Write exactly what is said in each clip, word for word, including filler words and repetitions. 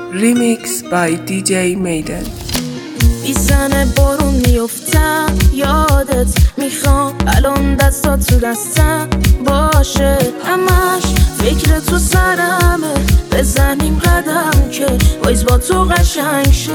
Remix by دی جی میدن. میزنه بارون میفتم یادت میخوام الان دستات تو دستم باشه همش فکر تو سرمه بزنیم قدم که وایز با تو قشنگ شه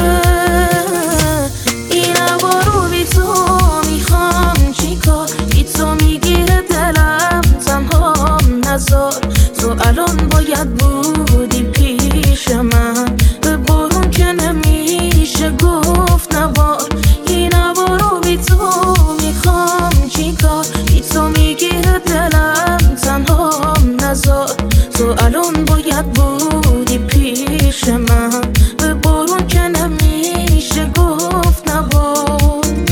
این بارو بی تو میخوام چیکار بی تو میگیره دلم تنهام نذار تو الان باید بودی پیش من به بارون که نمیشه گفت نبار این بارو بی تو میخوام چیکار بی تو میگیره دلم تنهام نذار تو الان باید بودی پیش من به بارون که نمیشه گفت نبار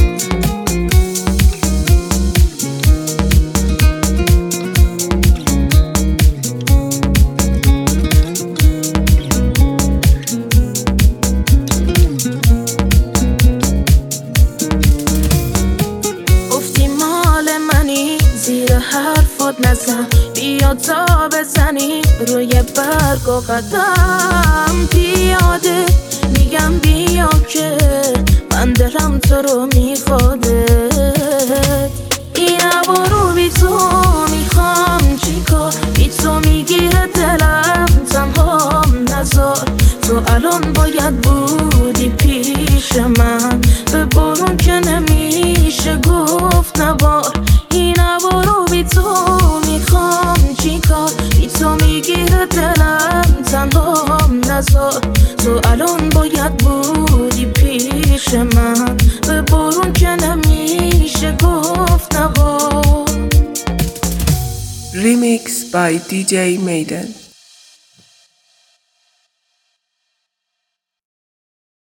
زیر حرفات نزن بیا تا بزنی روی برگ و قدم پیاده میگم بیا که من دلم تو رو میخواده این بارو بی تو میخوام چیکار بی تو میگیره دلم تنهام نذار تو الان باید بودی پیش من به بارون که نمیشه گفت نبار این بارو بی تو میخوام چیکار بی تو میگیره دلم تنهام نذار تو الان باید بودی پیش من به بارون که نمیشه گفت نبار Remix by دی جی میدن.